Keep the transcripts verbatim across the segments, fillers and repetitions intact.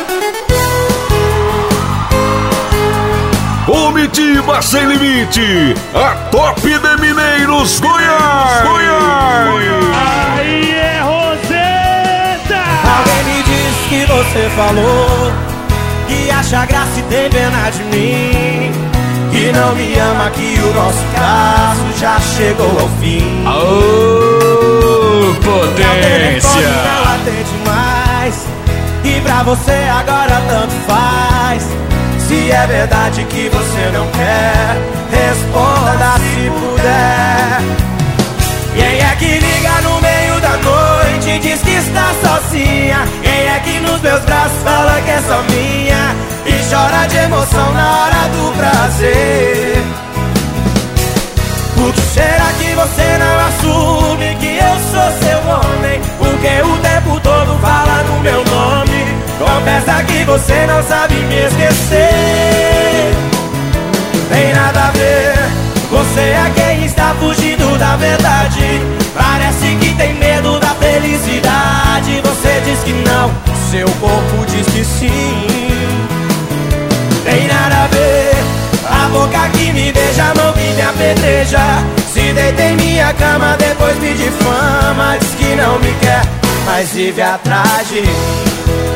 Comitiva Sem Limite, a top de Mineiros, Goiás, Goiás. Aí é Roseta. Alguém me disse que você falou que acha graça e tem pena de mim, que não me ama, que o nosso caso já chegou ao fim. Aô, potência! Não atende mais, e pra você agora tanto faz. Se é verdade que você não quer, responda se puder. Quem é que liga no meio da noite e diz que está sozinha? Quem é que nos meus braços fala que é só minha e chora de emoção na hora do prazer? Por que será que você não assume que eu sou seu homem? Porque o tempo todo fala no meu nome. Confessa que você não sabe me esquecer. Tem nada a ver, você é quem está fugindo da verdade. Parece que tem medo da felicidade. Você diz que não, seu corpo diz que sim. Tem nada a ver, a boca que me beija, a mão que me apedreja. Se deita em minha cama, depois me difama. Diz que não me quer, mas vive atrás de mim.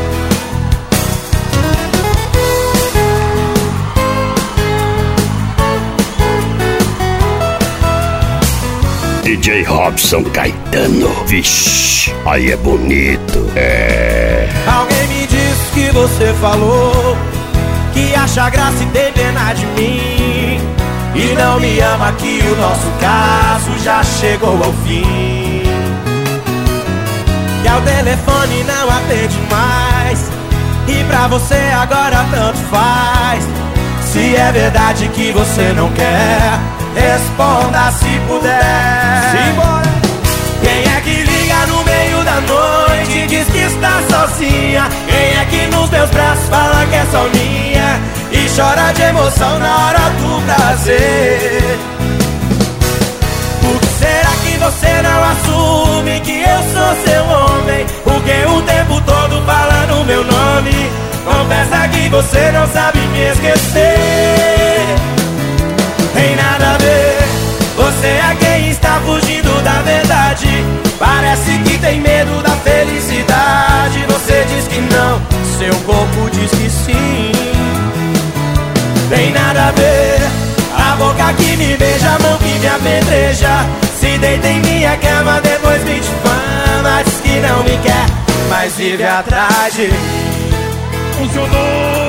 D J Robson Caetano, vixe, aí é bonito, é. Alguém me disse que você falou que acha graça e tem pena de mim, e não me ama, que o nosso caso já chegou ao fim. Que ao telefone não atende mais, e pra você agora tanto faz. Se é verdade que você não quer, responda se puder. Simbora. Quem é que liga no meio da noite e diz que está sozinha? Quem é que nos meus braços fala que é só minha e chora de emoção na hora do prazer? Por que será que você não assume que eu sou seu homem? Porque o tempo todo fala no meu nome. Confessa que você não sabe me esquecer. Tem nada a ver, você é quem está fugindo da verdade. Parece que tem medo da felicidade. Você diz que não, seu corpo diz que sim. Tem nada a ver, a boca que me beija, a mão que me apedreja. Se deita em minha cama, depois me difama. Diz que não me quer, mas vive atrás de mim. Funcionou!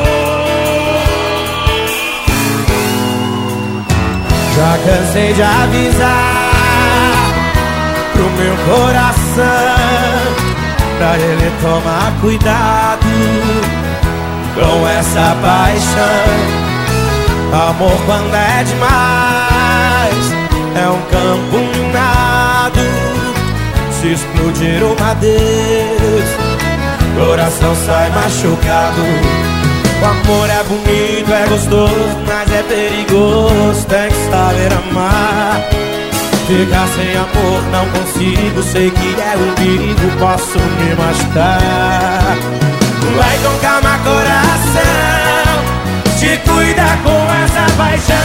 Já cansei de avisar pro meu coração, pra ele tomar cuidado com essa paixão. Amor quando é demais é um campo minado. Se explodir uma vez, coração sai machucado. O amor é bonito, é gostoso, mas é perigoso. Tem que saber amar. Ficar sem amor não consigo. Sei que é um perigo, posso me machucar. Vai com calma, coração, te cuida com essa paixão.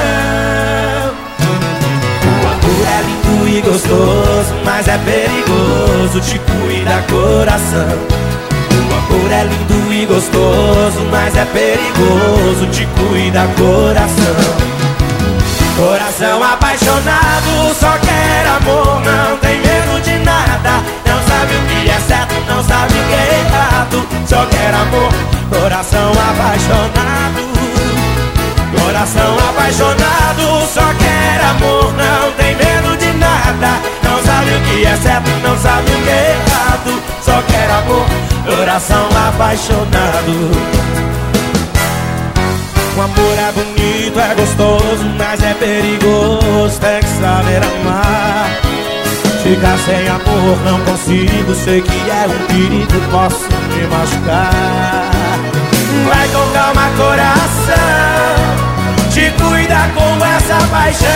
O amor é lindo e gostoso, mas é perigoso. Te cuida, coração. O amor é lindo e gostoso, mas é perigoso. Te cuida, coração. Coração apaixonado, só quer amor, não tem medo de nada. Não sabe o que é certo, não sabe o que é errado. Só quer amor, coração apaixonado. Coração apaixonado, só quer amor, não tem medo de nada. Não sabe o que é certo, não sabe o que é errado. Só quer amor, coração apaixonado. O amor é bonito, é gostoso, mas é perigoso. Tem que saber amar. Ficar sem amor não consigo. Sei que é um perigo, posso me machucar. Vai com calma, coração, te cuida com essa paixão.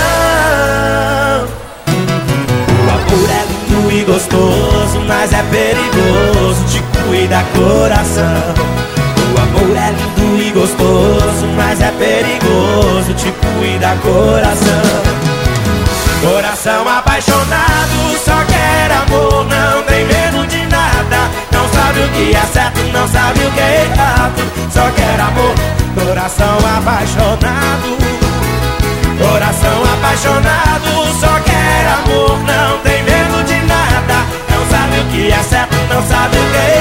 O amor é lindo e gostoso, mas é perigoso. Te cuida, coração. amor é lindo e gostoso, mas é perigoso, tipo ir da coração. Coração apaixonado, só quer amor, não tem medo de nada. Não sabe o que é certo, não sabe o que é errado, só quer amor. Coração apaixonado, coração apaixonado, só quer amor, não tem medo de nada. Não sabe o que é certo, não sabe o que é errado.